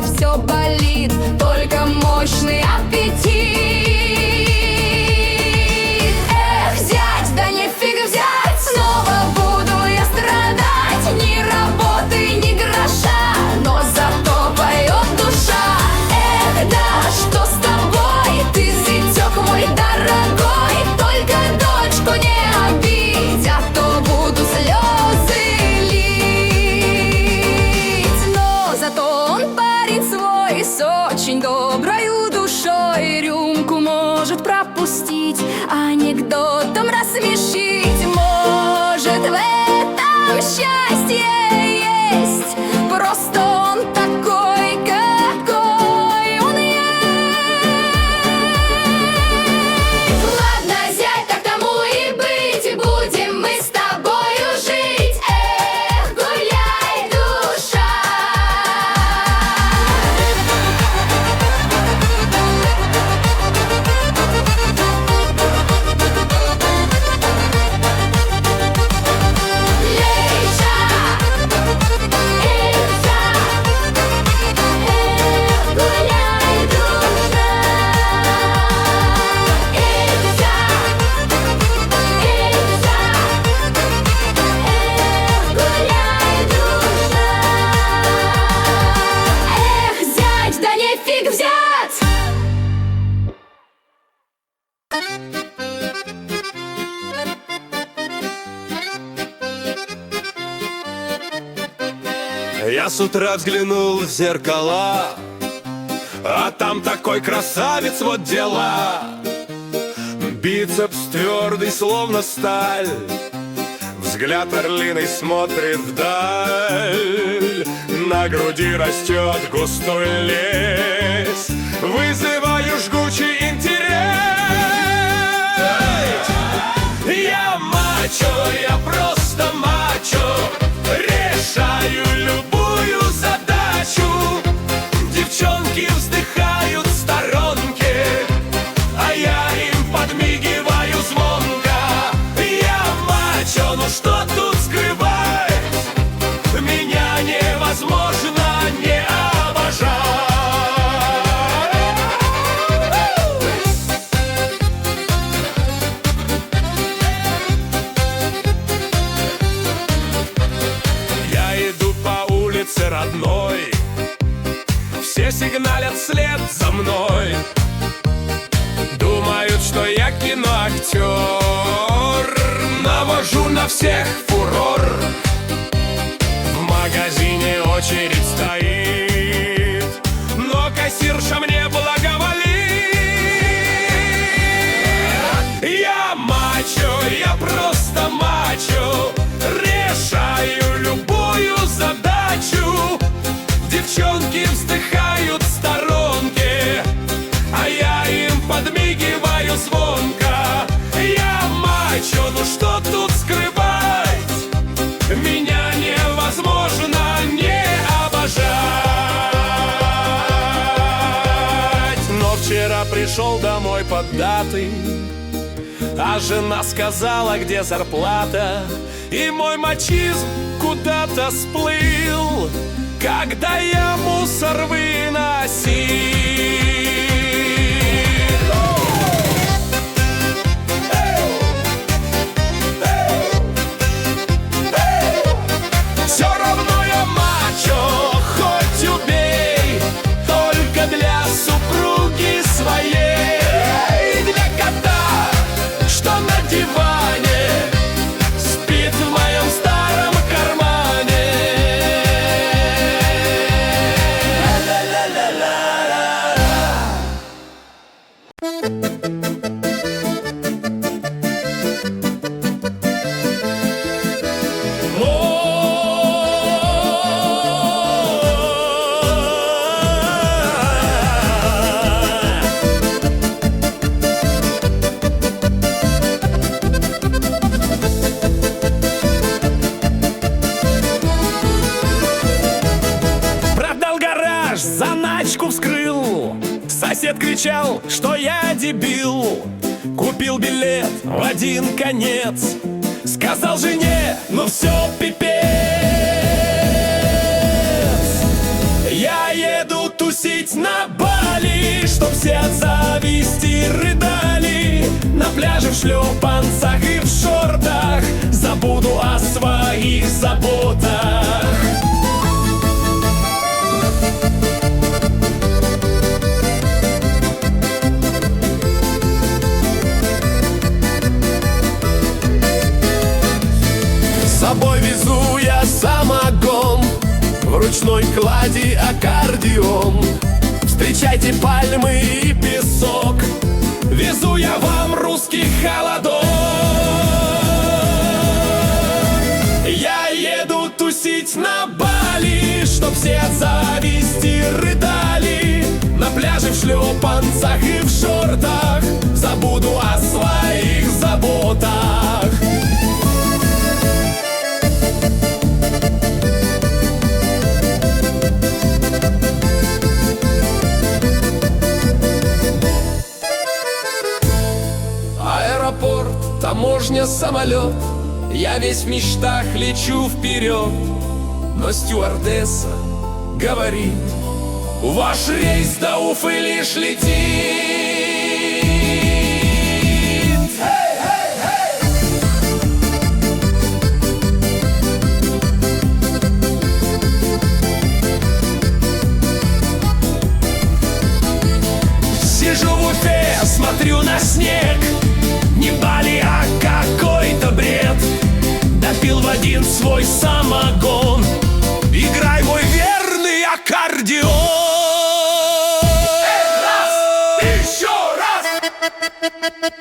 все болит, только мощный аппетит. Эх, зять, да нефиг взять, снова буду я страдать. Ни работы, ни гроша, но зато поет душа. Эх, да что с тобой, ты зятек мой дорогой, только дочку не обидь, а то буду слезы лить. Но зато он парень свой, с очень доброю душой, рюмку может пропустить, анекдотом рассмешить. Может, в этом счастье есть, просто он такой, какой он есть. Ладно, зять, так тому и быть, будем мы с тобою жить. Эх, гуляй, душа. Лейша, Эльза, эх, гуляй, душа. Эльза, Эльза, эх, гуляй, душа. Эх, зять, да нефиг взять. Я с утра взглянул в зеркала, а там такой красавец, вот дела. Бицепс твердый, словно сталь, взгляд орлиный смотрит вдаль. На груди растет густой лес, вызываю жгучий интерес. Я мачо, я просто мачо, решаю любую задачу. Девчонки вздыхают в сторонке, а я им подмигиваю звонко. Я мачо, ну что тут скрывать, меня невозможно не обожать. Я иду по улице родной, все сигналят вслед за мной. Думают, что я киноактер, навожу на всех фурор. В магазине очередь стоит, но кассирша мне благоволит. Я мачо, я просто мачо, решаю любую задачу. Девчонки вздыхают в сторонке, а я им подмигиваю звонко. Я мачо, ну что тут скрывать, меня невозможно не обожать. Но вчера пришел домой поддатый, а жена сказала, где зарплата. И мой мачизм куда-то сплыл, когда я мусор выносил. Все равно я мачо, хоть убей, только для супруги своей. Для кота, что на диване спит в моем старом кармане. Заначку вскрыл, сосед кричал, что я дебил. Купил билет в один конец, сказал жене, ну все, пипец. Я еду тусить на Бали, чтоб все от зависти рыдали. На пляже в шлепанцах и в шортах забуду о своих заботах. С собой везу я самогон, в ручной клади аккордеон. Встречайте пальмы и песок, везу я вам русский холодок. Я еду тусить на Бали, чтоб все от зависти рыдали. На пляже в шлепанцах и в шортах забуду о своих заботах. Аэропорт, таможня, самолет, я весь в мечтах лечу вперед. Но стюардесса говорит: ваш рейс до Уфы лишь летит. Сижу в Уфе, смотрю на снег. Не Бали, а какой-то бред. Допил в один свой самогон. Играй мой верный аккордеон. Раз, еще раз.